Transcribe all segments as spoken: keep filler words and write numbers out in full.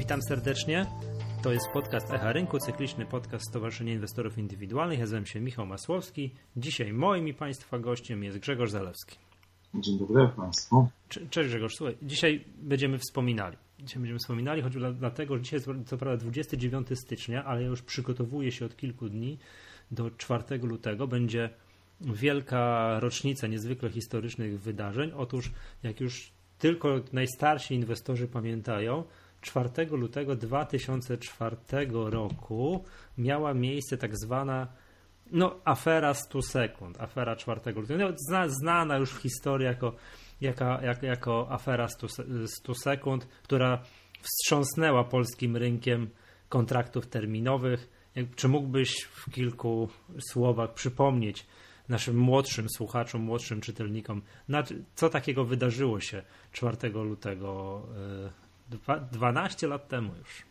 Witam serdecznie. To jest podcast Echa Rynku, cykliczny podcast Stowarzyszenia Inwestorów Indywidualnych. Ja nazywam się Michał Masłowski. Dzisiaj moim i Państwa gościem jest Grzegorz Zalewski. Dzień dobry Państwu. Cześć Grzegorz, słuchaj, dzisiaj będziemy wspominali. Dzisiaj będziemy wspominali, choć dlatego, że dzisiaj jest co prawda dwudziestego dziewiątego stycznia, ale ja już przygotowuję się od kilku dni do czwartego lutego. Będzie wielka rocznica niezwykle historycznych wydarzeń. Otóż, jak już tylko najstarsi inwestorzy pamiętają, czwartego lutego dwa tysiące czwartego roku miała miejsce tak zwana no, afera stu sekund, afera czwartego lutego, no, zna, znana już w historii jako, jaka, jak, jako afera stu sekund, która wstrząsnęła polskim rynkiem kontraktów terminowych. Czy mógłbyś w kilku słowach przypomnieć naszym młodszym słuchaczom, młodszym czytelnikom, co takiego wydarzyło się czwartego lutego, dwanaście lat temu już?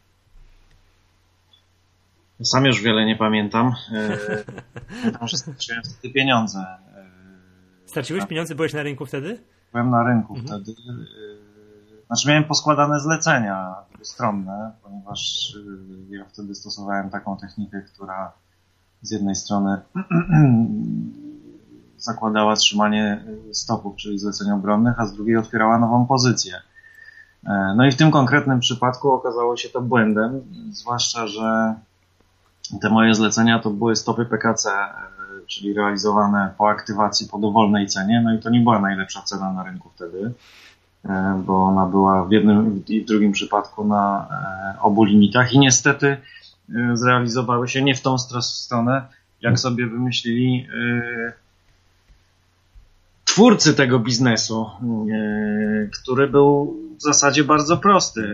Sam już wiele nie pamiętam. Pamiętam, że straciłem wtedy pieniądze. Straciłeś pieniądze? Byłeś na rynku wtedy? Byłem na rynku mhm. wtedy. Znaczy miałem poskładane zlecenia dwustronne, ponieważ ja wtedy stosowałem taką technikę, która z jednej strony zakładała trzymanie stopów, czyli zleceń obronnych, a z drugiej otwierała nową pozycję. No i w tym konkretnym przypadku okazało się to błędem, zwłaszcza, że te moje zlecenia to były stopy P K C, czyli realizowane po aktywacji po dowolnej cenie, no i to nie była najlepsza cena na rynku wtedy, bo ona była w jednym i w drugim przypadku na obu limitach i niestety zrealizowały się nie w tą stronę, jak sobie wymyślili twórcy tego biznesu, który był w zasadzie bardzo prosty.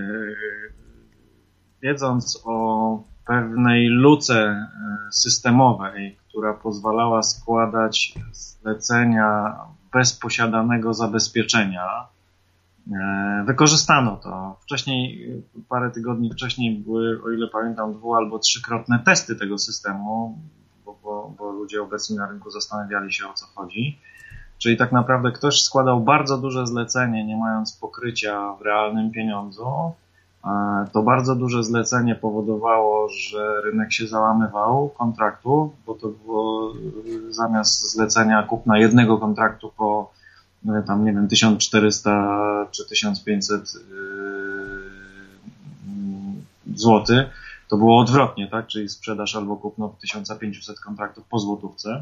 Wiedząc o pewnej luce systemowej, która pozwalała składać zlecenia bez posiadanego zabezpieczenia, wykorzystano to. Wcześniej, parę tygodni wcześniej były, o ile pamiętam, dwu- albo trzykrotne testy tego systemu, bo, bo, bo ludzie obecni na rynku zastanawiali się, o co chodzi. Czyli tak naprawdę ktoś składał bardzo duże zlecenie, nie mając pokrycia w realnym pieniądzu. To bardzo duże zlecenie powodowało, że rynek się załamywał kontraktów, bo to było zamiast zlecenia kupna jednego kontraktu po tam nie wiem tysiąc czterysta czy tysiąc pięćset złotych, to było odwrotnie, tak? Czyli sprzedaż albo kupno tysiąc pięćset kontraktów po złotówce.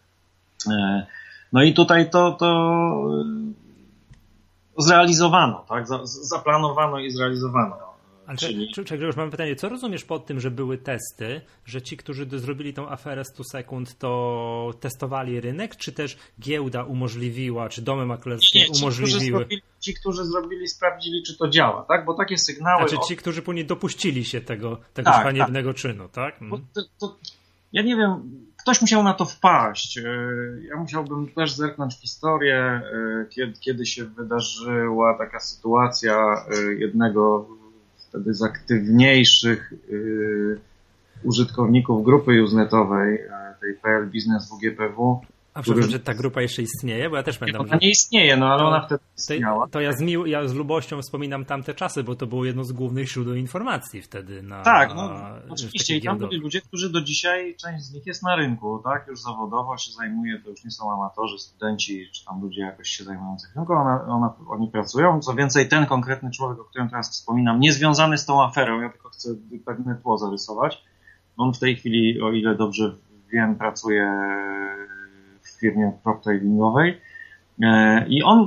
No i tutaj to, to zrealizowano, tak? Zaplanowano i zrealizowano. Ale czyli... czy, czy, już mam pytanie, co rozumiesz pod tym, że były testy, że ci, którzy zrobili tą aferę stu sekund, to testowali rynek, czy też giełda umożliwiła, czy domy maklerskie nie, ci, umożliwiły? Którzy zrobili, ci, którzy zrobili, sprawdzili, czy to działa, tak? Bo takie sygnały... Znaczy ci, którzy później dopuścili się tego, tego tak, haniebnego tak. czynu, tak? Bo to, to, ja nie wiem, ktoś musiał na to wpaść. Ja musiałbym też zerknąć w historię, kiedy, kiedy się wydarzyła taka sytuacja jednego wtedy z aktywniejszych y, użytkowników grupy usenetowej, tej P L Business W G P W. A przepraszam, że ta grupa jeszcze istnieje? Bo ja też pamiętam, ona że... nie istnieje, no ale to, ona wtedy istniała. To, to ja, z mił, ja z lubością wspominam tamte czasy, bo to było jedno z głównych źródeł informacji wtedy. Na, tak, no oczywiście i tam byli ludzie, którzy do dzisiaj, część z nich jest na rynku, tak, już zawodowo się zajmuje, to już nie są amatorzy, studenci, czy tam ludzie jakoś się zajmujący rynkiem, ona, ona, oni pracują. Co więcej, ten konkretny człowiek, o którym teraz wspominam, nie związany z tą aferą, ja tylko chcę pewne tło zarysować. On w tej chwili, o ile dobrze wiem, pracuje w firmie prop tradingowej i on,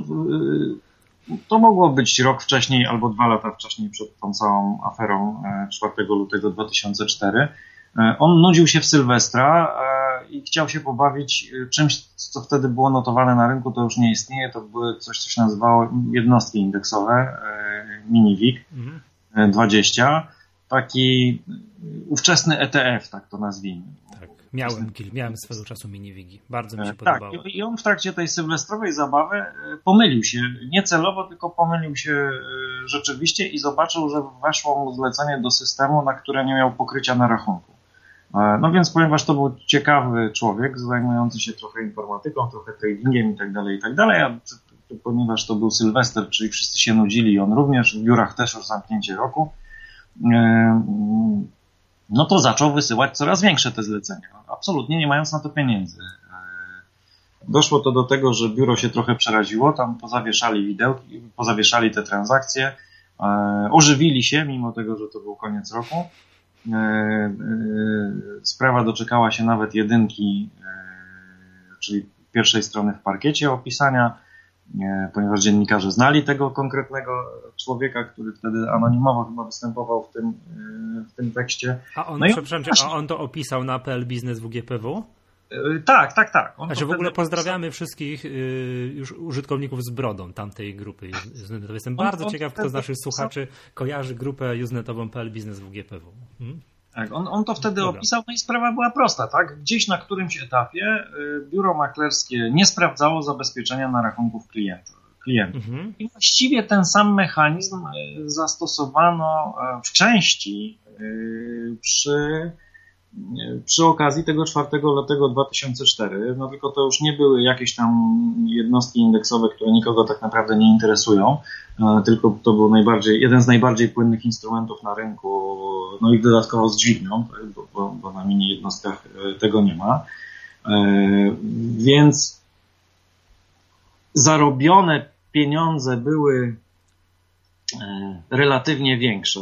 to mogło być rok wcześniej albo dwa lata wcześniej przed tą całą aferą czwartego lutego dwa tysiące czwartego. On nudził się w Sylwestra i chciał się pobawić czymś, co wtedy było notowane na rynku, to już nie istnieje, to były coś, co się nazywało jednostki indeksowe, MiniWIG dwadzieścia, taki ówczesny E T F, tak to nazwijmy. Tak, miałem, miałem swego czasu MiniWIGi, bardzo mi się podobało. Tak, i on w trakcie tej sylwestrowej zabawy pomylił się, nie celowo, tylko pomylił się rzeczywiście i zobaczył, że weszło mu zlecenie do systemu, na które nie miał pokrycia na rachunku. No więc ponieważ to był ciekawy człowiek, zajmujący się trochę informatyką, trochę tradingiem i tak dalej, i tak dalej, a ponieważ to był Sylwester, czyli wszyscy się nudzili, on również, w biurach też już zamknięcie roku, no to zaczął wysyłać coraz większe te zlecenia, absolutnie nie mając na to pieniędzy. Doszło to do tego, że biuro się trochę przeraziło, tam pozawieszali widełki, pozawieszali te transakcje, ożywili się, mimo tego, że to był koniec roku. Sprawa doczekała się nawet jedynki, czyli pierwszej strony w parkiecie opisania, ponieważ dziennikarze znali tego konkretnego człowieka, który wtedy anonimowo chyba występował w tym, w tym tekście. A on, no i przepraszam, a on to opisał na P L Biznes W G P W? Tak, tak, tak. On znaczy w ogóle pozdrawiamy wszystkich y, już użytkowników z brodą tamtej grupy usenetowej. Jestem bardzo on, ciekaw, kto z naszych słuchaczy kojarzy grupę usenetową P L Biznes W G P W. Hmm? Tak, on, on to wtedy Dobra. opisał, no i sprawa była prosta, tak? Gdzieś na którymś etapie biuro maklerskie nie sprawdzało zabezpieczenia na rachunków klienta, klientów. Mhm. I właściwie ten sam mechanizm zastosowano w części przy, przy okazji tego czwartego lutego dwa tysiące czwartego. No tylko to już nie były jakieś tam jednostki indeksowe, które nikogo tak naprawdę nie interesują, tylko to był najbardziej, jeden z najbardziej płynnych instrumentów na rynku, no i dodatkowo z dźwignią, bo, bo, bo na mini jednostkach tego nie ma. Więc zarobione pieniądze były relatywnie większe.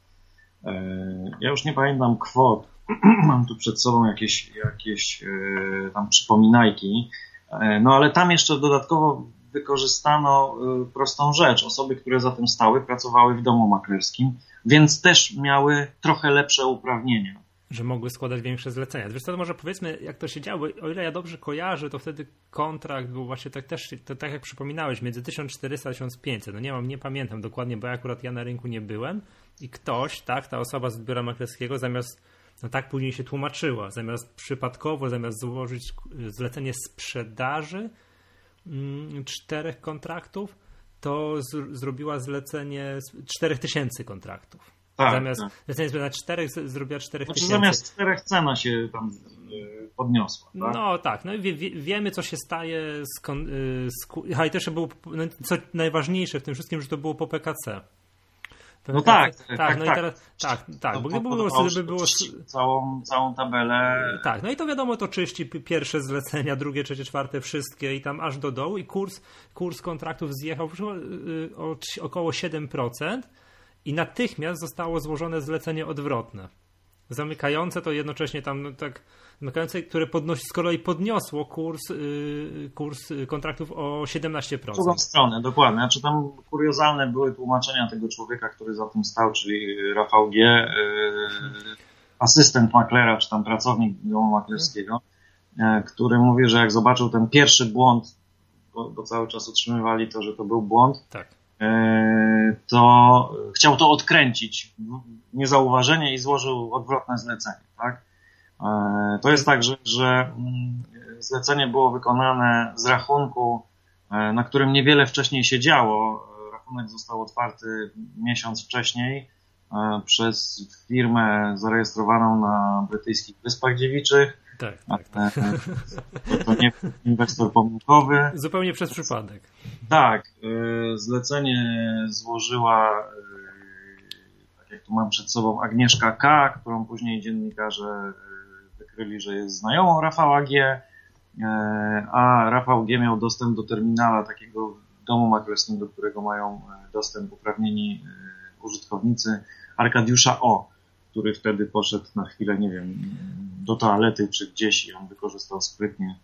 Ja już nie pamiętam kwot, mam tu przed sobą jakieś, jakieś tam przypominajki, no ale tam jeszcze dodatkowo wykorzystano prostą rzecz. Osoby, które za tym stały, pracowały w domu maklerskim, więc też miały trochę lepsze uprawnienia. Że mogły składać większe zlecenia. Wiesz co, to może powiedzmy, jak to się działo. O ile ja dobrze kojarzę, to wtedy kontrakt był właśnie tak też, to tak jak przypominałeś, między tysiąc czterysta a tysiąc pięćset. No nie mam, nie pamiętam dokładnie, bo akurat ja na rynku nie byłem i ktoś, tak, ta osoba z biura maklerskiego zamiast, no tak później się tłumaczyła, zamiast przypadkowo, zamiast złożyć zlecenie sprzedaży mm, czterech kontraktów, to z, zrobiła zlecenie czterech tysięcy kontraktów. Tak, zamiast tak. zlecenie na czterech zrobiła czterech znaczy, tysięcy. Zamiast czterech cena się tam podniosła. Tak? No tak, no i wie, wie, wiemy, co się staje z, kon, z a i też było, no, co najważniejsze w tym wszystkim, że to było po P K C. P K C no tak, tak, tak, no tak. i teraz, tak, tak, to bo gdyby było, było, było całą, całą tabelę. Tak, no i to wiadomo, to czyści pierwsze zlecenia, drugie, trzecie, czwarte, wszystkie i tam aż do dołu i kurs, kurs kontraktów zjechał o około siedem procent. I natychmiast zostało złożone zlecenie odwrotne. Zamykające to jednocześnie tam no tak, zamykające, które podnosi, z kolei podniosło kurs, yy, kurs kontraktów o siedemnaście procent. W drugą stronę, dokładnie. Znaczy tam kuriozalne były tłumaczenia tego człowieka, który za tym stał, czyli Rafał G., yy, asystent maklera, czy tam pracownik domu maklerskiego, yy, który mówi, że jak zobaczył ten pierwszy błąd, bo, bo cały czas utrzymywali to, że to był błąd, tak. to chciał to odkręcić niezauważenie i złożył odwrotne zlecenie. Tak? To jest tak, że, że zlecenie było wykonane z rachunku, na którym niewiele wcześniej się działo. Rachunek został otwarty miesiąc wcześniej przez firmę zarejestrowaną na brytyjskich Wyspach Dziewiczych. Tak, tak, tak. To nie inwestor pomyłkowy. Zupełnie przez przypadek. Tak. Zlecenie złożyła, tak jak tu mam przed sobą, Agnieszka K., którą później dziennikarze wykryli, że jest znajomą Rafała G., a Rafał G. miał dostęp do terminala takiego domu maklerskiego, do którego mają dostęp uprawnieni użytkownicy Arkadiusza O., który wtedy poszedł na chwilę, nie wiem, do toalety czy gdzieś i on wykorzystał sprytnie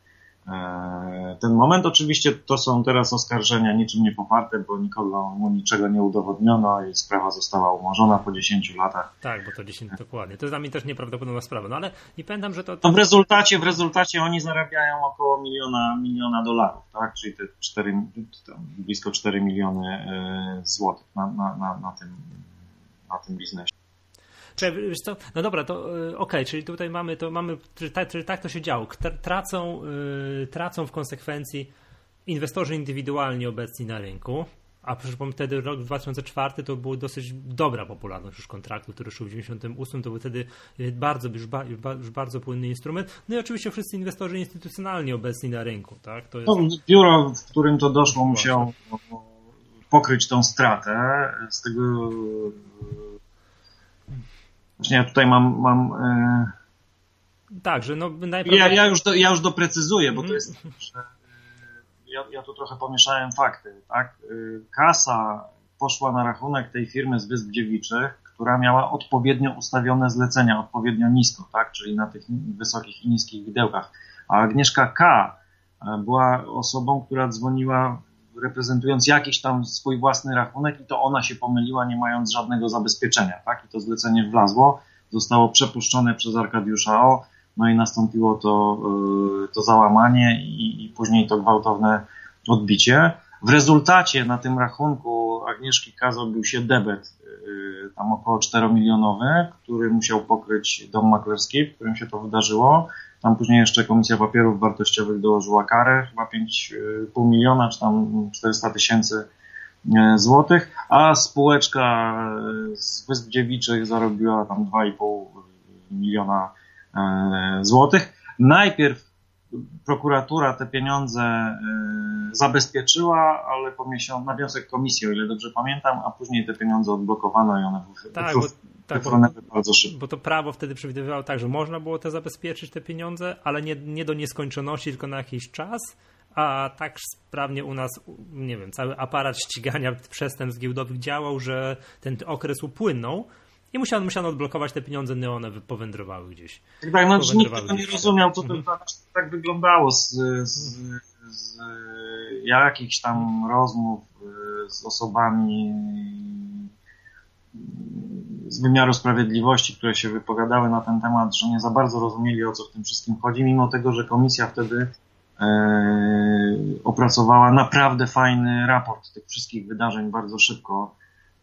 ten moment. Oczywiście to są teraz oskarżenia niczym nie poparte, bo nikogo mu niczego nie udowodniono i sprawa została umorzona po dziesięciu latach. Tak, bo to dziesięć dokładnie. To jest dla mnie też nieprawdopodobna sprawa. No ale nie pamiętam, że to... to w rezultacie, w rezultacie oni zarabiają około miliona, miliona dolarów, tak? Czyli te cztery, blisko cztery miliony złotych na, na, na, na, tym, na tym biznesie. Czyli, wiesz co? No dobra, to okej, okay, czyli tutaj mamy to, mamy, czyli tak, czyli tak to się działo. Tracą, yy, tracą w konsekwencji inwestorzy indywidualni obecni na rynku, a przypomnę, wtedy rok dwa tysiące czwarty to była dosyć dobra popularność już kontraktu, który szł w dziewięćdziesiątym ósmym, to był wtedy bardzo, już, ba, już bardzo płynny instrument. No i oczywiście wszyscy inwestorzy instytucjonalni obecni na rynku, tak? To jest... no, biuro, w którym to doszło, musiało pokryć tą stratę. Z tego Właśnie ja tutaj mam... mam yy... Tak, że no najpierw... Ja, ja, już do, ja już doprecyzuję, bo mm. to jest... Że, yy, ja, ja tu trochę pomieszałem fakty, tak? Yy, kasa poszła na rachunek tej firmy z Wysp Dziewiczych, która miała odpowiednio ustawione zlecenia, odpowiednio nisko, tak? Czyli na tych wysokich i niskich widełkach. A Agnieszka K. była osobą, która dzwoniła reprezentując jakiś tam swój własny rachunek i to ona się pomyliła, nie mając żadnego zabezpieczenia, tak? I to zlecenie wlazło, zostało przepuszczone przez Arkadiusza O., no i nastąpiło to, to załamanie i, i później to gwałtowne odbicie. W rezultacie na tym rachunku Agnieszki K. zrobił się debet tam około czteromilionowy, który musiał pokryć dom maklerski, w którym się to wydarzyło. Tam później jeszcze Komisja Papierów Wartościowych dołożyła karę, chyba pięć i pół miliona, czy tam czterysta tysięcy złotych, a spółeczka z Wysp Dziewiczych zarobiła tam dwa i pół miliona złotych. Najpierw prokuratura te pieniądze zabezpieczyła, ale po miesiącu, na wniosek komisji, o ile dobrze pamiętam, a później te pieniądze odblokowano i one tak, były tak, bo, bardzo szybko. Bo to prawo wtedy przewidywało tak, że można było te zabezpieczyć, te pieniądze, ale nie, nie do nieskończoności, tylko na jakiś czas, a tak sprawnie u nas, nie wiem, cały aparat ścigania przestępstw giełdowych działał, że ten okres upłynął i musiano, musiano odblokować te pieniądze, no one powędrowały gdzieś. Tak, tak, no, nikt tego nie rozumiał, co to mhm. tak wyglądało z, z, z jakichś tam rozmów z osobami z wymiaru sprawiedliwości, które się wypowiadały na ten temat, że nie za bardzo rozumieli, o co w tym wszystkim chodzi, mimo tego, że komisja wtedy e, opracowała naprawdę fajny raport tych wszystkich wydarzeń bardzo szybko.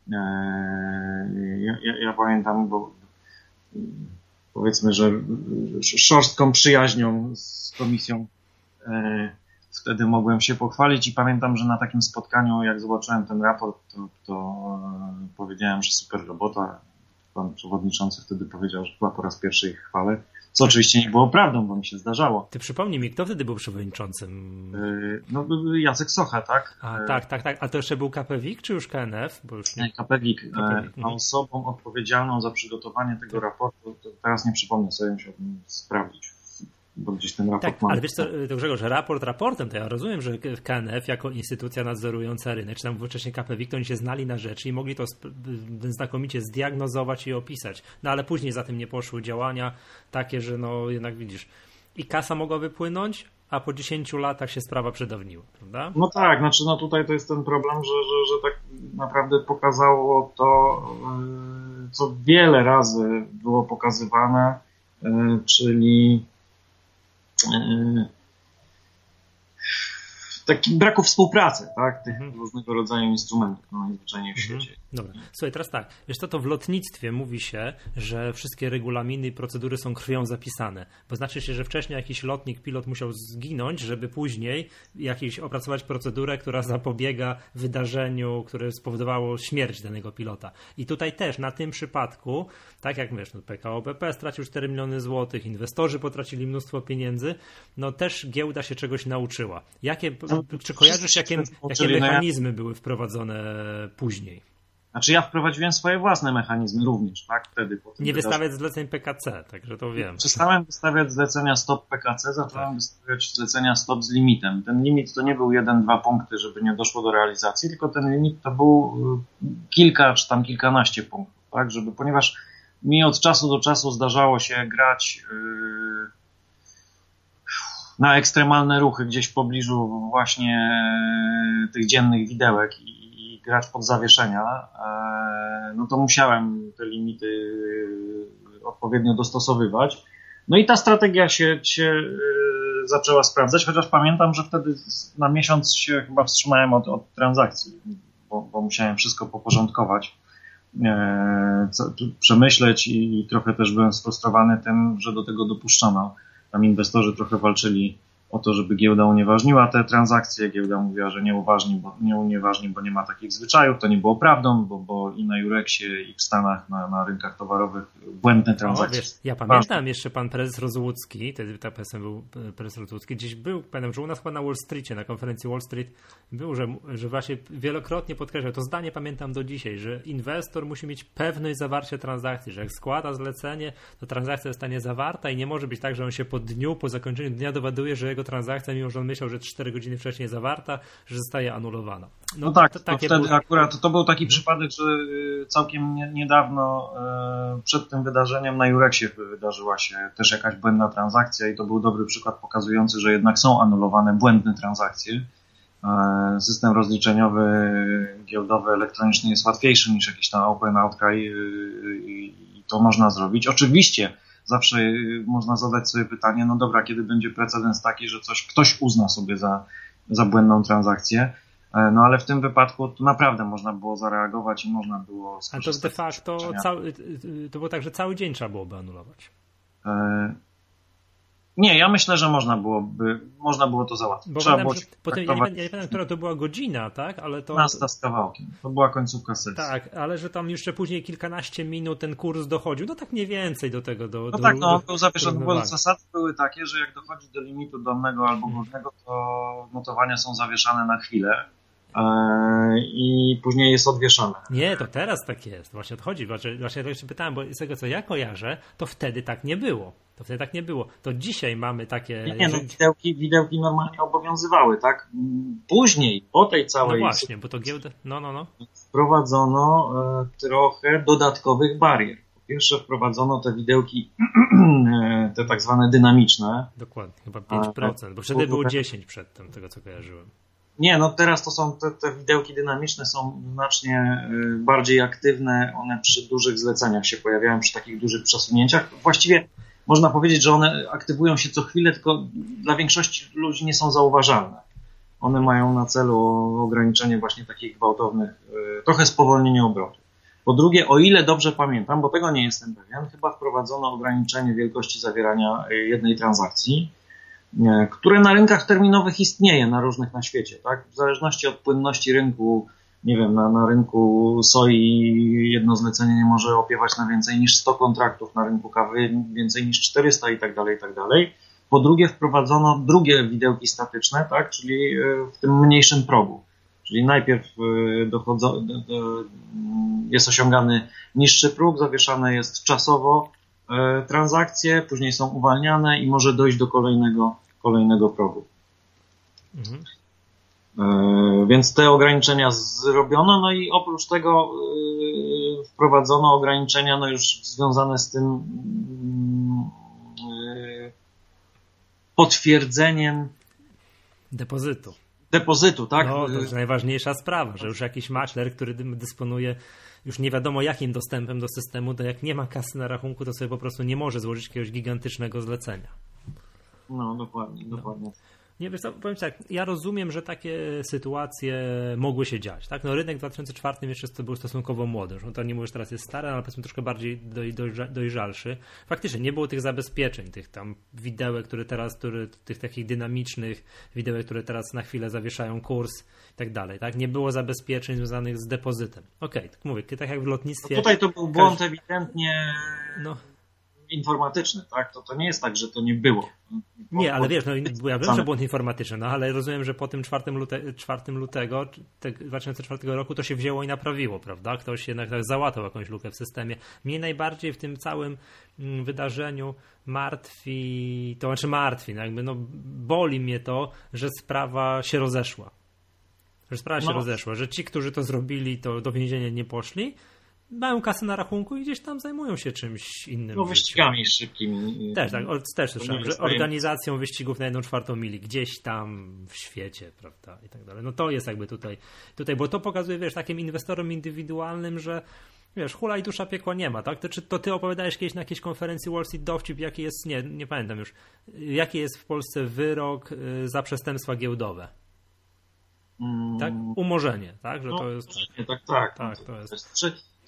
Ja, ja, ja pamiętam, bo powiedzmy, że szorstką przyjaźnią z komisją e, wtedy mogłem się pochwalić i pamiętam, że na takim spotkaniu, jak zobaczyłem ten raport, to, to e, powiedziałem, że super robota. Pan przewodniczący wtedy powiedział, że chyba po raz pierwszy ich chwalę. Co oczywiście nie było prawdą, bo mi się zdarzało. Ty przypomnij mi, kto wtedy był przewodniczącym? No Jacek Socha, tak? A, tak, tak, tak. A to jeszcze był K P W I K czy już K N F? Bo już nie... K P W I K. A osobą odpowiedzialną za przygotowanie tego raportu, to teraz nie przypomnę sobie, musiałbym sprawdzić, bo gdzieś ten raport tak, mam. Ale wiesz co, to Grzegorz, raport raportem, to ja rozumiem, że K N F jako instytucja nadzorująca rynek, czy tam wcześniej K P W I K, to oni się znali na rzeczy i mogli to znakomicie zdiagnozować i opisać. No ale później za tym nie poszły działania takie, że no jednak widzisz, i kasa mogła wypłynąć, a po dziesięciu latach się sprawa przedawniła, prawda? No tak, znaczy no tutaj to jest ten problem, że, że, że tak naprawdę pokazało to, co wiele razy było pokazywane, czyli taki braku współpracy, tak, tych mhm. różnego rodzaju instrumentów, no najzwyczajniej w świecie. Mhm. Dobra, słuchaj, teraz tak, wiesz co, to w lotnictwie mówi się, że wszystkie regulaminy i procedury są krwią zapisane, bo znaczy się, że wcześniej jakiś lotnik, pilot musiał zginąć, żeby później jakiś opracować procedurę, która zapobiega wydarzeniu, które spowodowało śmierć danego pilota. I tutaj też na tym przypadku, tak jak wiesz, no P K O B P stracił cztery miliony złotych, inwestorzy potracili mnóstwo pieniędzy, no też giełda się czegoś nauczyła. Jakie, czy kojarzysz, jakie, jakie mechanizmy były wprowadzone później? Znaczy ja wprowadziłem swoje własne mechanizmy również, tak? Wtedy. Po tym nie wystawiać zleceń P K C, także to wiem. Przestałem wystawiać zlecenia stop P K C, zacząłem tak. wystawiać zlecenia stop z limitem. Ten limit to nie był jeden, dwa punkty, żeby nie doszło do realizacji, tylko ten limit to był kilka czy tam kilkanaście punktów, tak? Żeby, ponieważ mi od czasu do czasu zdarzało się grać yy, na ekstremalne ruchy gdzieś w pobliżu właśnie tych dziennych widełek i grać pod zawieszenia, no to musiałem te limity odpowiednio dostosowywać. No i ta strategia się, się zaczęła sprawdzać, chociaż pamiętam, że wtedy na miesiąc się chyba wstrzymałem od, od transakcji, bo, bo musiałem wszystko poporządkować, co, przemyśleć i, i trochę też byłem sfrustrowany tym, że do tego dopuszczono. Tam inwestorzy trochę walczyli o to, żeby giełda unieważniła te transakcje. Giełda mówiła, że nie uważni, bo nie unieważni, bo nie ma takich zwyczajów. To nie było prawdą, bo, bo i na Jurexie, i w Stanach, na, na rynkach towarowych błędne transakcje. O, wiesz, ja pamiętam jeszcze pan prezes Rozłucki, wtedy ta P S M był prezes Rozłucki, gdzieś był, pamiętam, że u nas chyba na Wall Streetie, na konferencji Wall Street był, że, że właśnie wielokrotnie podkreślał, to zdanie pamiętam do dzisiaj, że inwestor musi mieć pewność zawarcia transakcji, że jak składa zlecenie, to transakcja zostanie zawarta i nie może być tak, że on się po dniu, po zakończeniu dnia dowiaduje, że jego transakcja, mimo że on myślał, że cztery godziny wcześniej zawarta, że zostaje anulowana. No, no tak, to, to wtedy było... akurat to był taki hmm. przypadek, że całkiem nie, niedawno e, przed tym wydarzeniem na Jurexie wydarzyła się też jakaś błędna transakcja i to był dobry przykład pokazujący, że jednak są anulowane błędne transakcje. E, system rozliczeniowy giełdowy elektroniczny jest łatwiejszy niż jakiś tam open outcry i, i to można zrobić. Oczywiście zawsze można zadać sobie pytanie, no dobra, kiedy będzie precedens taki, że coś ktoś uzna sobie za, za błędną transakcję, no ale w tym wypadku to naprawdę można było zareagować i można było skorzystać. A to de facto cały, to było tak, że cały dzień trzeba byłoby anulować. E... Nie, ja myślę, że można byłoby, można było to załatwić. Bo Trzeba było potem, ja, nie, ja nie pamiętam, która to była godzina, tak? Ale to Nasta z kawałkiem. To była końcówka sesji. Tak, ale że tam jeszcze później kilkanaście minut ten kurs dochodził, no tak mniej więcej do tego. Do, no do, tak, no on do, był zawieszony, bo zasady były takie, że jak dochodzi do limitu dolnego albo górnego, to notowania są zawieszane na chwilę. I później jest odwieszane. Nie, to teraz tak jest. Właśnie odchodzi. Właśnie, właśnie to jeszcze pytałem, bo z tego co ja kojarzę, to wtedy tak nie było. To wtedy tak nie było. To dzisiaj mamy takie... Nie, nie no, widełki, widełki normalnie obowiązywały, tak? Później, po tej całej... No właśnie, bo to giełda... No, no, no. Wprowadzono e, trochę dodatkowych barier. Po pierwsze wprowadzono te widełki, te tak zwane dynamiczne. Dokładnie, chyba pięć procent, bo wtedy było dziesięć procent przedtem, tego co kojarzyłem. Nie, no teraz to są te, te widełki dynamiczne są znacznie bardziej aktywne, one przy dużych zleceniach się pojawiają, przy takich dużych przesunięciach. Właściwie można powiedzieć, że one aktywują się co chwilę, tylko dla większości ludzi nie są zauważalne. One mają na celu ograniczenie właśnie takich gwałtownych, trochę spowolnienie obrotu. Po drugie, o ile dobrze pamiętam, bo tego nie jestem pewien, chyba wprowadzono ograniczenie wielkości zawierania jednej transakcji, które na rynkach terminowych istnieje na różnych na świecie, tak? W zależności od płynności rynku, nie wiem, na, na rynku soi jedno zlecenie nie może opiewać na więcej niż sto kontraktów, na rynku kawy więcej niż czterysta i tak dalej, i tak dalej. Po drugie wprowadzono drugie widełki statyczne, tak? Czyli w tym mniejszym progu. Czyli najpierw dochodzo, do, do, jest osiągany niższy próg, zawieszane jest czasowo transakcje, później są uwalniane i może dojść do kolejnego, kolejnego progu. Mhm. Więc te ograniczenia zrobiono, no i oprócz tego wprowadzono ograniczenia no już związane z tym potwierdzeniem depozytu. Depozytu, tak? No, to jest najważniejsza sprawa, że już jakiś makler, który dysponuje już nie wiadomo jakim dostępem do systemu, to jak nie ma kasy na rachunku, to sobie po prostu nie może złożyć jakiegoś gigantycznego zlecenia. No, dokładnie, no. dokładnie. Nie, wiesz co, powiem tak, ja rozumiem, że takie sytuacje mogły się dziać, tak? No rynek w dwa tysiące czwartym jeszcze był stosunkowo młody, no to nie mówię, że teraz jest stary, ale powiedzmy troszkę bardziej doj, dojrza, dojrzalszy. Faktycznie nie było tych zabezpieczeń, tych tam widełek, które teraz, które, tych takich dynamicznych widełek, które teraz na chwilę zawieszają kurs i tak dalej, tak? Nie było zabezpieczeń związanych z depozytem. Okej, okay, tak mówię, tak jak w lotnictwie... No tutaj to był błąd każdy... ewidentnie... No. informatyczny, tak? To, to nie jest tak, że to nie było. Nie, ale wiesz, no, ja wiem, że błąd informatyczny, no ale rozumiem, że po tym czwartym lute, czwartym lutego dwa tysiące czwartego roku to się wzięło i naprawiło, prawda? Ktoś jednak tak załatał jakąś lukę w systemie. Mnie najbardziej w tym całym wydarzeniu martwi, to znaczy martwi, no jakby no boli mnie to, że sprawa się rozeszła. Że sprawa się no. rozeszła, że ci, którzy to zrobili, to do więzienia nie poszli, mają kasę na rachunku i gdzieś tam zajmują się czymś innym. No wyścigami szybkimi. Też tak, też słyszałem, że organizacją wyścigów na jedną czwartą mili gdzieś tam w świecie, prawda, i tak dalej. No to jest jakby tutaj, tutaj, bo to pokazuje, wiesz, takim inwestorom indywidualnym, że wiesz, hula i dusza piekła nie ma, tak? To, czy to ty opowiadałeś kiedyś na jakiejś konferencji Wall Street dowcip, jaki jest, nie, nie pamiętam już, jaki jest w Polsce wyrok za przestępstwa giełdowe? Tak? Umorzenie, tak? Że no, to jest, tak, tak, tak. tak to jest. Czy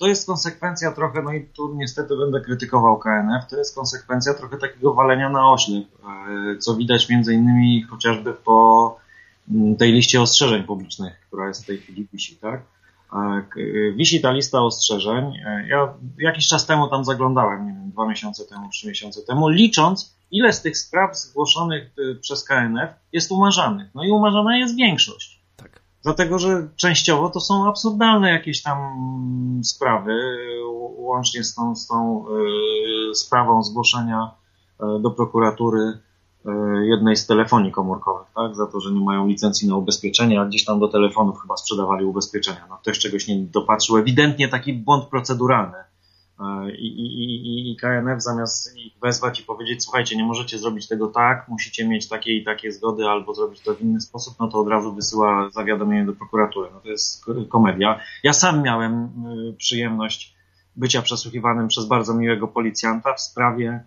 to jest konsekwencja trochę, no i tu niestety będę krytykował K N F, to jest konsekwencja trochę takiego walenia na oślep, co widać między innymi chociażby po tej liście ostrzeżeń publicznych, która jest w tej chwili wisi, tak? Wisi ta lista ostrzeżeń. Ja jakiś czas temu tam zaglądałem, nie wiem, dwa miesiące temu, trzy miesiące temu, licząc, ile z tych spraw zgłoszonych przez K N F jest umarzanych. No i umarzana jest większość. Tak. Dlatego, że częściowo to są absurdalne jakieś tam sprawy, łącznie z tą, z tą yy, sprawą zgłoszenia yy, do prokuratury jednej z telefonii komórkowych, tak, za to, że nie mają licencji na ubezpieczenie, a gdzieś tam do telefonów chyba sprzedawali ubezpieczenia. No ktoś czegoś nie dopatrzył, ewidentnie taki błąd proceduralny. I, i, i, i K N F zamiast ich wezwać i powiedzieć, słuchajcie, nie możecie zrobić tego tak, musicie mieć takie i takie zgody albo zrobić to w inny sposób, no to od razu wysyła zawiadomienie do prokuratury. No to jest komedia. Ja sam miałem przyjemność bycia przesłuchiwanym przez bardzo miłego policjanta w sprawie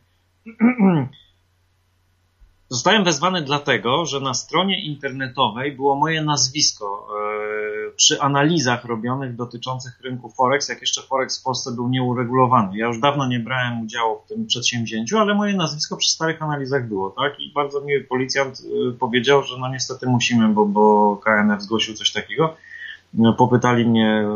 Zostałem wezwany dlatego, że na stronie internetowej było moje nazwisko przy analizach robionych dotyczących rynku Forex, jak jeszcze Forex w Polsce był nieuregulowany. Ja już dawno nie brałem udziału w tym przedsięwzięciu, ale moje nazwisko przy starych analizach było, tak? I bardzo miły policjant powiedział, że no niestety musimy, bo, bo K N F zgłosił coś takiego. Popytali mnie,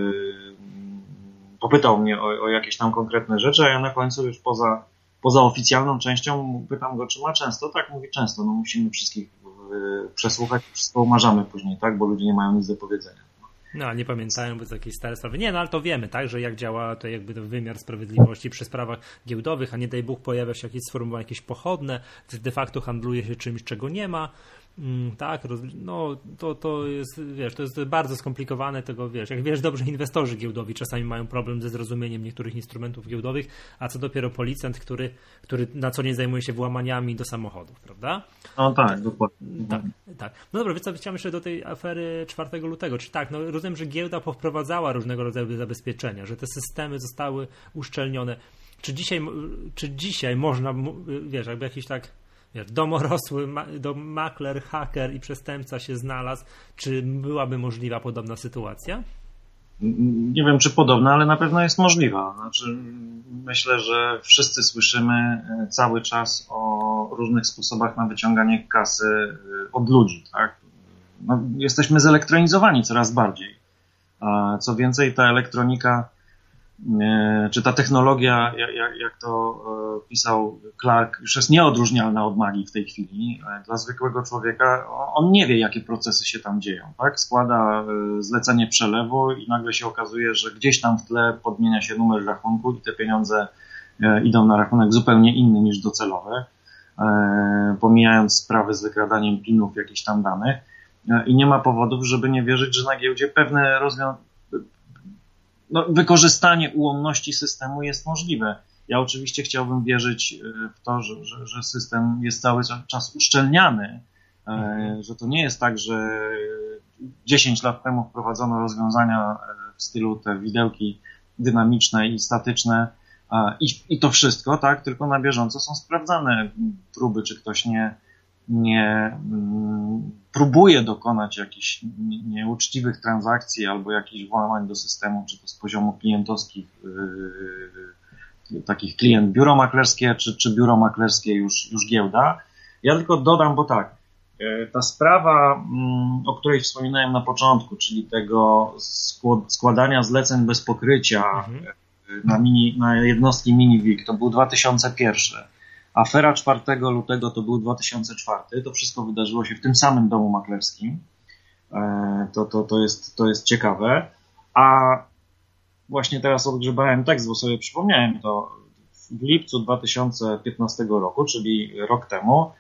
popytał mnie o, o jakieś tam konkretne rzeczy, a ja na końcu już poza Poza oficjalną częścią pytam go, czy ma często. Tak, mówi często. No musimy wszystkich przesłuchać, wszystko umarzamy później, tak, bo ludzie nie mają nic do powiedzenia. No, nie pamiętają, bo to jakieś stare sprawy. Nie, no ale to wiemy, tak, że jak działa to jakby to wymiar sprawiedliwości przy sprawach giełdowych, a nie daj Bóg pojawia się jakieś sformułowanie jakieś pochodne, de facto handluje się czymś, czego nie ma. Mm, tak, roz, no to, to jest, wiesz, to jest bardzo skomplikowane tego, wiesz, jak wiesz dobrze, inwestorzy giełdowi czasami mają problem ze zrozumieniem niektórych instrumentów giełdowych, a co dopiero policjant, który, który na co nie zajmuje się włamaniami do samochodów, prawda? No tak, dokładnie. Tak, tak. No dobra, więc co, chciałem jeszcze do tej afery czwartego lutego, czy tak, no rozumiem, że giełda powprowadzała różnego rodzaju zabezpieczenia, że te systemy zostały uszczelnione. Czy dzisiaj, czy dzisiaj można, wiesz, jakby jakiś tak Wiesz, domorosły do makler, haker i przestępca się znalazł, czy byłaby możliwa podobna sytuacja? Nie wiem, czy podobna, ale na pewno jest możliwa. Znaczy, myślę, że wszyscy słyszymy cały czas o różnych sposobach na wyciąganie kasy od ludzi, tak? No, jesteśmy zelektronizowane coraz bardziej. A co więcej, ta elektronika, czy ta technologia, jak, jak to pisał Clark, już jest nieodróżnialna od magii w tej chwili. Dla zwykłego człowieka on nie wie, jakie procesy się tam dzieją. Tak? Składa zlecenie przelewu i nagle się okazuje, że gdzieś tam w tle podmienia się numer rachunku i te pieniądze idą na rachunek zupełnie inny niż docelowy, pomijając sprawy z wykradaniem pinów jakichś tam danych. I nie ma powodów, żeby nie wierzyć, że na giełdzie pewne rozwiązania, no, wykorzystanie ułomności systemu jest możliwe. Ja oczywiście chciałbym wierzyć w to, że, że, że system jest cały czas uszczelniany, mhm. że to nie jest tak, że dziesięć lat temu wprowadzono rozwiązania w stylu te widełki dynamiczne i statyczne i, i to wszystko, tak, tylko na bieżąco są sprawdzane próby, czy ktoś nie, nie próbuje dokonać jakichś nieuczciwych transakcji albo jakichś włamań do systemu, czy to z poziomu klientowskich, yy, takich klient biuro maklerskie, czy, czy biuro maklerskie już, już giełda. Ja tylko dodam, bo tak, yy, ta sprawa, yy, o której wspominałem na początku, czyli tego składania zleceń bez pokrycia mhm. yy, na, mini, na jednostki mini-V I K, to był dwa tysiące pierwszy. Afera czwartego lutego to był dwa tysiące czwarty. To wszystko wydarzyło się w tym samym domu maklerskim. To, to, to, jest, to jest ciekawe. A właśnie teraz odgrzebałem tekst, bo sobie przypomniałem to. W lipcu dwa tysiące piętnastego roku, czyli rok temu,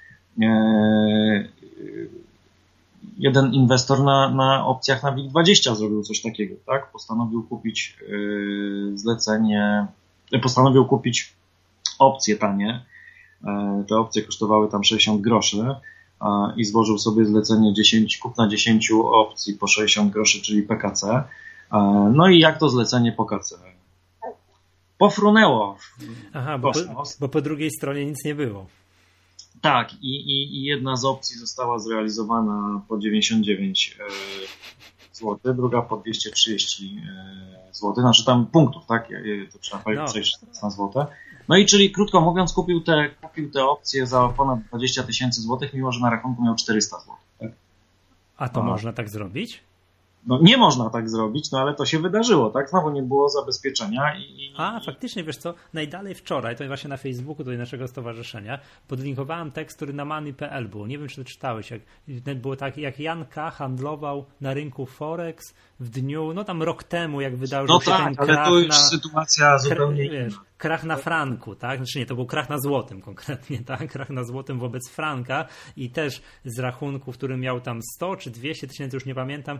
jeden inwestor na, na opcjach na W I G dwadzieścia zrobił coś takiego, tak? Postanowił kupić zlecenie, postanowił kupić opcje tanie. Te opcje kosztowały tam sześćdziesiąt groszy i złożył sobie zlecenie dziesięć, kupna dziesięciu opcji po sześćdziesiąt groszy, czyli P K C. No i jak to zlecenie po K C? Pofrunęło. Aha, bo po, bo po drugiej stronie nic nie było. Tak, i, i, i jedna z opcji została zrealizowana po dziewięćdziesiąt dziewięć złotych, druga po dwieście trzydzieści złotych, znaczy tam punktów, tak? To trzeba No. przejść na złotę. No i czyli krótko mówiąc kupił te, kupił te opcje za ponad dwadzieścia tysięcy złotych, mimo że na rachunku miał czterysta złotych. Tak? A to A. można tak zrobić? No nie można tak zrobić, no ale to się wydarzyło, tak? Znowu nie było zabezpieczenia i... A, faktycznie, wiesz co, najdalej wczoraj, to właśnie na Facebooku tutaj naszego stowarzyszenia, podlinkowałem tekst, który na money kropka p l był. Nie wiem, czy to czytałeś. Jak, było tak, jak Jan K. handlował na rynku Forex w dniu, no tam rok temu, jak wydarzył No się tak, ten ale krach to już na... sytuacja zupełnie inna. Wiesz, krach na franku, tak? Znaczy nie, to był krach na złotym konkretnie, tak? Krach na złotym wobec franka i też z rachunku, w którym miał tam sto czy dwieście tysięcy, już nie pamiętam,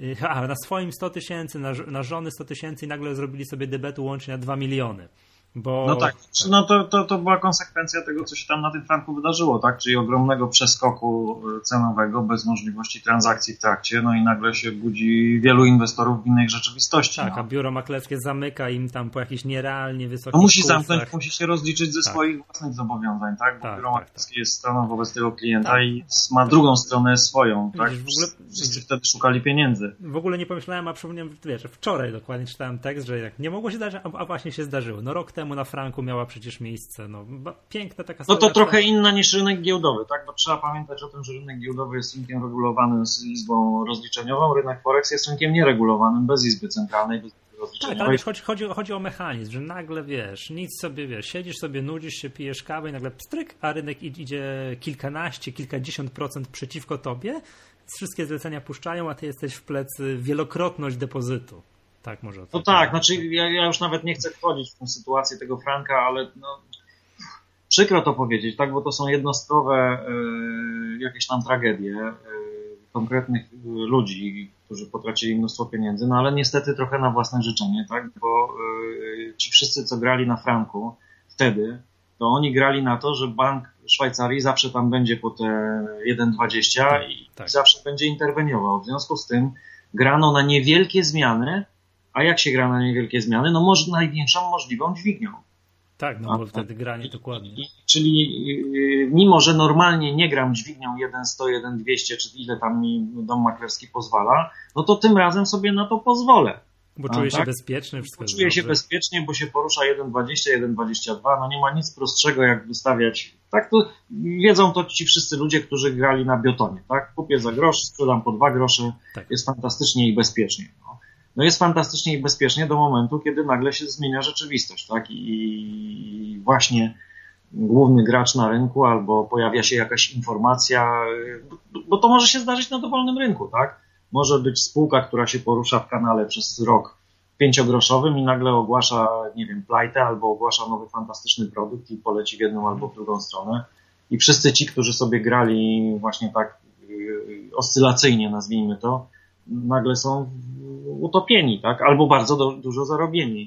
a na swoim sto tysięcy, na, na żony sto tysięcy i nagle zrobili sobie debetu łącznie na dwa miliony. Bo... No tak, no to, to, to była konsekwencja tego, co się tam na tym franku wydarzyło, tak? Czyli ogromnego przeskoku cenowego, bez możliwości transakcji w trakcie, no i nagle się budzi wielu inwestorów w innej rzeczywistości. Tak, no. a biuro maklerskie zamyka im tam po jakichś nierealnie wysokich No musi kursach. zamknąć, musi się rozliczyć ze Tak. swoich własnych zobowiązań, tak? Bo Tak, biuro tak, maklerskie jest stroną wobec tego klienta Tak. i ma drugą stronę swoją, tak? Widzisz, w ogóle- Wszyscy wtedy szukali pieniędzy. W ogóle nie pomyślałem, a przypomniałem, wiesz, wczoraj dokładnie czytałem tekst, że jak nie mogło się zdarzyć, a, a właśnie się zdarzyło. No rok temu na franku miała przecież miejsce, no ba- piękna taka No to sytuacja. trochę inna niż rynek giełdowy, tak? Bo trzeba pamiętać o tym, że rynek giełdowy jest rynkiem regulowanym z izbą rozliczeniową, rynek Forex jest rynkiem nieregulowanym, bez izby centralnej, bez izby Tak, rozliczeniowej. ale wiesz, chodzi, chodzi, chodzi o mechanizm, że nagle wiesz, nic sobie wiesz, siedzisz sobie, nudzisz się, pijesz kawę i nagle pstryk, a rynek id- idzie kilkanaście, kilkadziesiąt procent przeciwko tobie, wszystkie zlecenia puszczają, a ty jesteś w plecy wielokrotność depozytu. Tak, może o No tak, znaczy ja, ja już nawet nie chcę wchodzić w tę sytuację tego franka, ale no, przykro to powiedzieć, tak, bo to są jednostkowe y, jakieś tam tragedie y, konkretnych y, ludzi, którzy potracili mnóstwo pieniędzy, no ale niestety trochę na własne życzenie, tak, bo y, ci wszyscy, co grali na franku wtedy, to oni grali na to, że bank Szwajcarii zawsze tam będzie po te jeden dwadzieścia Tak, i tak. zawsze będzie interweniował. W związku z tym grano na niewielkie zmiany, a jak się gra na niewielkie zmiany? No może największą możliwą dźwignią. Tak, no A, bo wtedy granie dokładnie. I, czyli yy, mimo, że normalnie nie gram dźwignią jeden sto, jeden dwieście, czy ile tam mi dom maklerski pozwala, no to tym razem sobie na to pozwolę. Bo A, czuję się tak? bezpieczny, wszystko jest Czuję się dobrze. bezpiecznie, bo się porusza jeden dwadzieścia, jeden dwadzieścia dwa, no nie ma nic prostszego jak wystawiać. Tak to wiedzą to ci wszyscy ludzie, którzy grali na biotonie, tak? Kupię za grosz, sprzedam po dwa grosze, Tak. jest fantastycznie i bezpiecznie. No. no jest fantastycznie i bezpiecznie do momentu, kiedy nagle się zmienia rzeczywistość, tak? I właśnie główny gracz na rynku albo pojawia się jakaś informacja, bo to może się zdarzyć na dowolnym rynku, tak? Może być spółka, która się porusza w kanale przez rok pięciogroszowym i nagle ogłasza, nie wiem, plajtę albo ogłasza nowy fantastyczny produkt i poleci w jedną albo w drugą stronę. I wszyscy ci, którzy sobie grali właśnie tak yy, oscylacyjnie, nazwijmy to, nagle są utopieni, tak? Albo bardzo do, dużo zarobieni.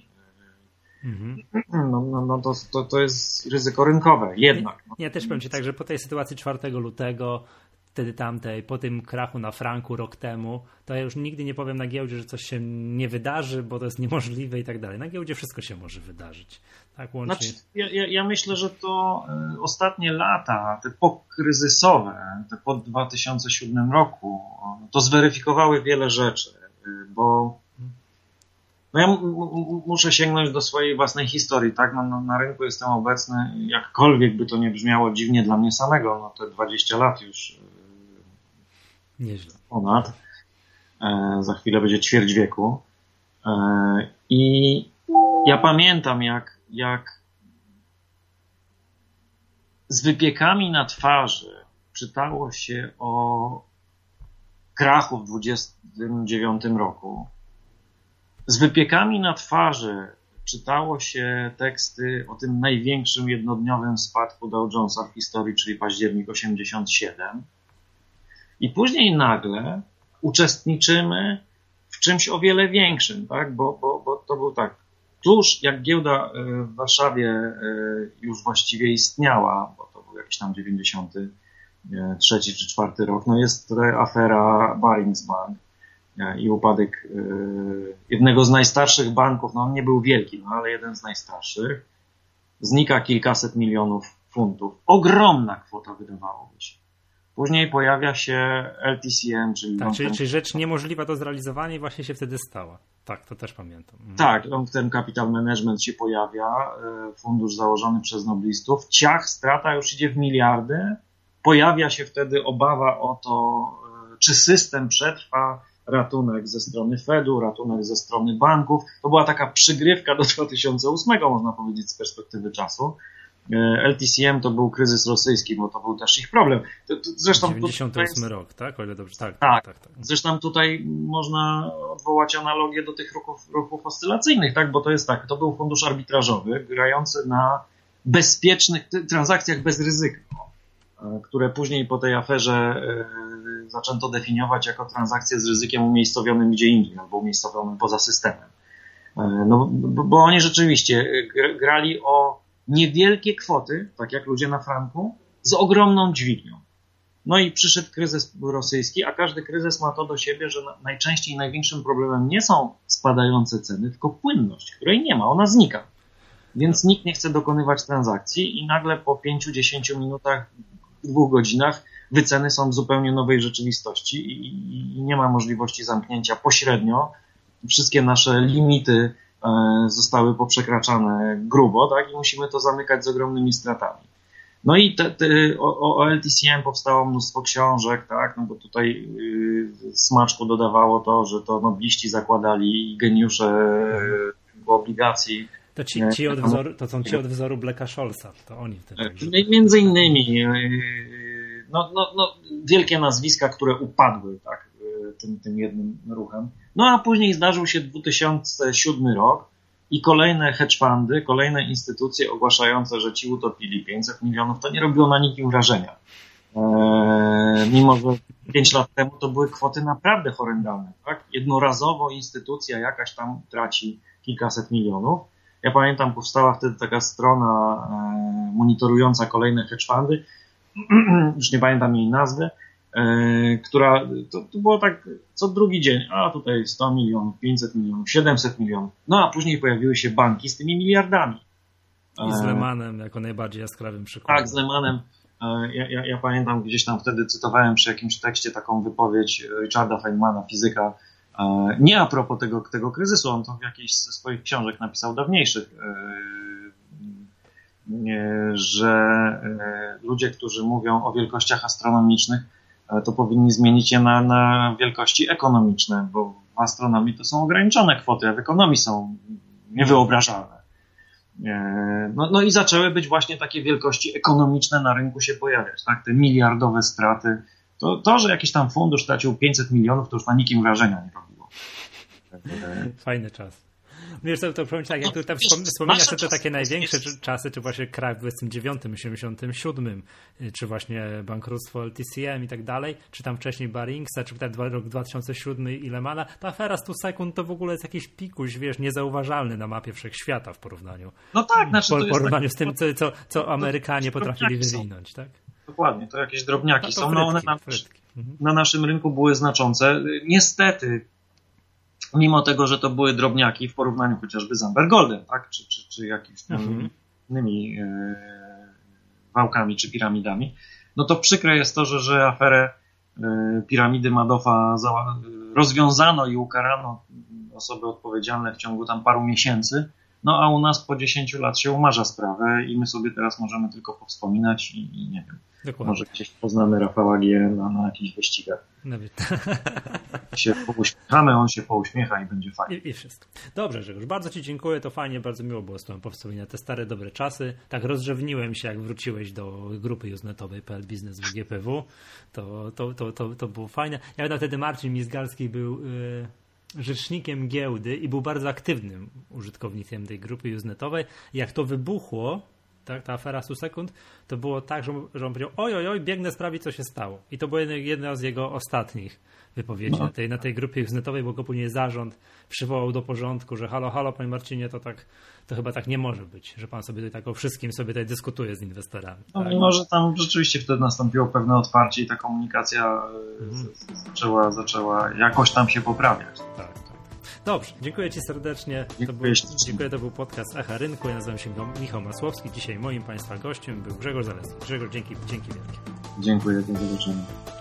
Mhm. No, no, no to, to, to jest ryzyko rynkowe, jednak. No. Ja też powiem ci tak, że po tej sytuacji czwartego lutego, wtedy tamtej, po tym krachu na franku rok temu, to ja już nigdy nie powiem na giełdzie, że coś się nie wydarzy, bo to jest niemożliwe i tak dalej. Na giełdzie wszystko się może wydarzyć. Tak łącznie. Znaczy, ja, ja, ja myślę, że to y, ostatnie lata, te pokryzysowe, te po dwa tysiące siódmym roku, to zweryfikowały wiele rzeczy, y, bo no ja m- m- muszę sięgnąć do swojej własnej historii, tak? No, no, na rynku jestem obecny, jakkolwiek by to nie brzmiało dziwnie dla mnie samego, no te dwadzieścia lat już y, Nieźle. ponad, e, za chwilę będzie ćwierć wieku. E, I ja pamiętam, jak, jak z wypiekami na twarzy czytało się o krachu w dwudziestym dziewiątym roku. Z wypiekami na twarzy czytało się teksty o tym największym jednodniowym spadku Dow Jonesa w historii, czyli październik osiemdziesiąt siedem. I później nagle uczestniczymy w czymś o wiele większym, tak? Bo, bo, bo to był tak, tuż jak giełda w Warszawie już właściwie istniała, bo to był jakiś tam dziewięćdziesiąty trzeci czy czwarty rok, no jest afera Barings Bank i upadek jednego z najstarszych banków, no on nie był wielki, no ale jeden z najstarszych, znika kilkaset milionów funtów. Ogromna kwota, wydawałoby się. Później pojawia się L T C M, czyli... Tak, czyli, czyli rzecz niemożliwa do zrealizowania i właśnie się wtedy stała. Tak, to też pamiętam. Mhm. Tak, long term capital management się pojawia, fundusz założony przez noblistów. Ciach, strata już idzie w miliardy. Pojawia się wtedy obawa o to, czy system przetrwa, ratunek ze strony Fedu, ratunek ze strony banków. To była taka przygrywka do dwa tysiące ósmego, można powiedzieć, z perspektywy czasu. L T C M to był kryzys rosyjski, bo to był też ich problem. Zresztą dziewięćdziesiąty ósmy tutaj... rok, tak? O ile dobrze, tak, tak, tak, tak. Zresztą tutaj można odwołać analogię do tych ruchów, ruchów oscylacyjnych, tak? Bo to jest tak, to był fundusz arbitrażowy grający na bezpiecznych transakcjach bez ryzyka, które później po tej aferze zaczęto definiować jako transakcje z ryzykiem umiejscowionym gdzie indziej albo umiejscowionym poza systemem. No, bo, bo oni rzeczywiście grali o niewielkie kwoty, tak jak ludzie na franku, z ogromną dźwignią. No i przyszedł kryzys rosyjski, a każdy kryzys ma to do siebie, że najczęściej największym problemem nie są spadające ceny, tylko płynność, której nie ma, ona znika. Więc nikt nie chce dokonywać transakcji i nagle po pięciu, dziesięciu minutach, dwóch godzinach wyceny są w zupełnie nowej rzeczywistości i, i nie ma możliwości zamknięcia pośrednio. Wszystkie nasze limity zostały poprzekraczane grubo, tak, i musimy to zamykać z ogromnymi stratami. No i te, te, o, o L T C M powstało mnóstwo książek, tak, no bo tutaj yy, smaczku dodawało to, że to nobliści zakładali geniusze yy, obligacji. To ci, ci od wzoru, to są ci od wzoru Blacka Scholza, to oni wtedy. Między innymi yy, no, no, no, wielkie nazwiska, które upadły, tak, tym, tym jednym ruchem. No a później zdarzył się dwa tysiące siódmy rok i kolejne hedge fundy, kolejne instytucje ogłaszające, że ci utopili pięćset milionów, to nie robiło na nikim wrażenia. Eee, mimo, że pięć lat temu to były kwoty naprawdę horrendalne. Tak? Jednorazowo instytucja jakaś tam traci kilkaset milionów. Ja pamiętam, powstała wtedy taka strona e, monitorująca kolejne hedge fundy, już nie pamiętam jej nazwy, która, to, to było tak co drugi dzień, a tutaj sto milionów, pięćset milionów, siedemset milionów, no a później pojawiły się banki z tymi miliardami. I z Lehmanem jako najbardziej jaskrawym przykładem. Tak, z Lehmanem. Ja, ja, ja pamiętam, gdzieś tam wtedy cytowałem przy jakimś tekście taką wypowiedź Richarda Feynmana, fizyka, nie a propos tego, tego kryzysu, on to w jakiejś ze swoich książek napisał dawniejszych, że ludzie, którzy mówią o wielkościach astronomicznych, to powinni zmienić je na, na wielkości ekonomiczne, bo w astronomii to są ograniczone kwoty, a w ekonomii są niewyobrażalne. No, no i zaczęły być właśnie takie wielkości ekonomiczne na rynku się pojawiać, tak? Te miliardowe straty. To, to, że jakiś tam fundusz stracił pięćset milionów, to już na nikim wrażenia nie robiło. Fajny czas. Wiesz, to, to powiem tak, jak tu tam wspominasz te takie największe czasy, czy właśnie kraj w dwudziestym dziewiątym, osiemdziesiątym siódmym, czy właśnie bankructwo L T C M i tak dalej, czy tam wcześniej Baringsa, czy tak rok dwa tysiące siódmy i Lehmana, ta afera stu sekund to w ogóle jest jakiś pikuś, wiesz, niezauważalny na mapie wszechświata w porównaniu. No tak, znaczy w porównaniu z tym, co, co, co Amerykanie potrafili wywinąć, tak? Dokładnie, to jakieś drobniaki są, no one na, na naszym rynku były znaczące. Niestety, mimo tego, że to były drobniaki w porównaniu chociażby z Amber Goldem, tak? Czy, czy, czy jakimiś mhm. innymi e, wałkami czy piramidami, no to przykre jest to, że, że aferę e, piramidy Madoffa za, rozwiązano i ukarano osoby odpowiedzialne w ciągu tam paru miesięcy, no a u nas po dziesięciu lat się umarza sprawę i my sobie teraz możemy tylko powspominać i, i nie wiem, dokładnie. Może gdzieś poznamy Rafała G. na, na jakichś wyścigach. Nawet. Się pouśmiechamy, on się pouśmiecha i będzie fajnie. I, I wszystko. Dobrze, Grzegorz, bardzo Ci dziękuję, to fajnie, bardzo miło było z Tobą powspominać te stare, dobre czasy. Tak rozrzewniłem się, jak wróciłeś do grupy usenetowej P L Biznes w G P W. To, to, to, to, to było fajne. Ja wtedy Marcin Mizgalski był yy, rzecznikiem giełdy i był bardzo aktywnym użytkownikiem tej grupy usenetowej. Jak to wybuchło, tak, ta afera stu sekund, to było tak, że, że on powiedział, oj, oj, oj, biegnę sprawdzić, co się stało. I to była jedna z jego ostatnich wypowiedzi no. na, tej, na tej grupie usenetowej, bo go później zarząd przywołał do porządku, że halo, halo, panie Marcinie, to tak, to chyba tak nie może być, że pan sobie tutaj tak o wszystkim sobie tutaj dyskutuje z inwestorami. No, tak? Mimo, że tam rzeczywiście wtedy nastąpiło pewne otwarcie i ta komunikacja mhm. zaczęła, zaczęła jakoś tam się poprawiać. Tak. Dobrze, dziękuję Ci serdecznie. To był, dziękuję, to był podcast Echa Rynku. Ja nazywam się Michał Masłowski. Dzisiaj moim Państwa gościem był Grzegorz Zalewski. Grzegorz, dzięki, dzięki wielkie. Dziękuję, do zobaczenia.